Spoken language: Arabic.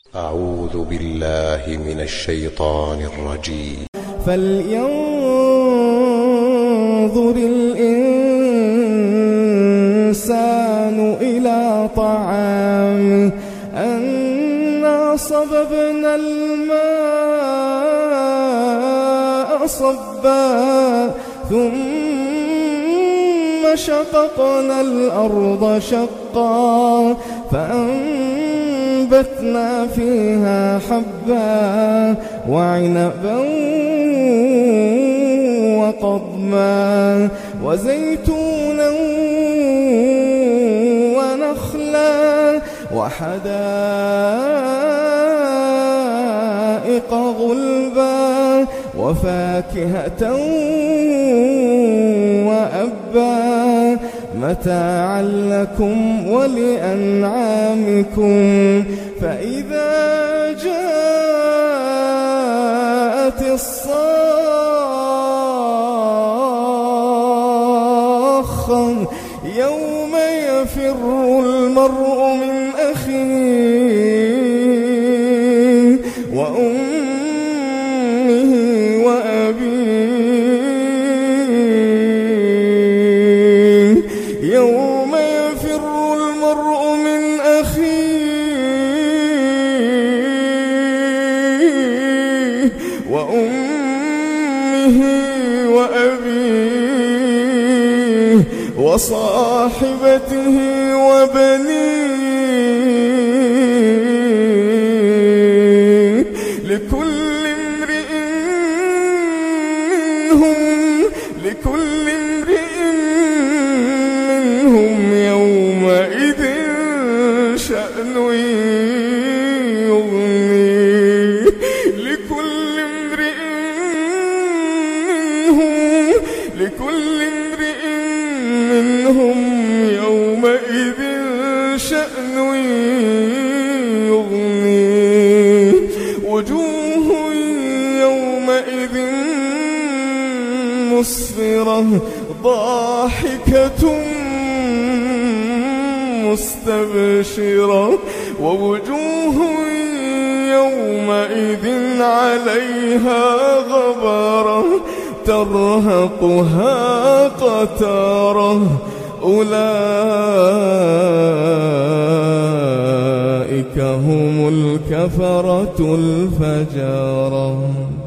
أعوذ بالله من الشيطان الرجيم. فلينظر الإنسان إلى طعامه أنا صببنا الماء صبا ثم شققنا الأرض شقا فأنبتنا فيها حبا وعنبا وقضبا وزيتونا ونخلا وحدائق غلبا وفاكهة وأبا متاعا لكم ولأنعامكم. فإذا جاءت الصاخة يوم يفر المرء من أخيه وأمه وأبيه يوم يفر المرء من أخيه وأمه وأبيه وصاحبته وبنيه لكل امرئ منهم يومئذ شأن يغنيه لكل امرئ منهم يومئذ شأن يغنيه وجوه يومئذ مسفرة ضاحكة مستبشرة ووجوه يومئذ عليها غبرة ترهقها قترة أولئك هم الكفرة الفجرة.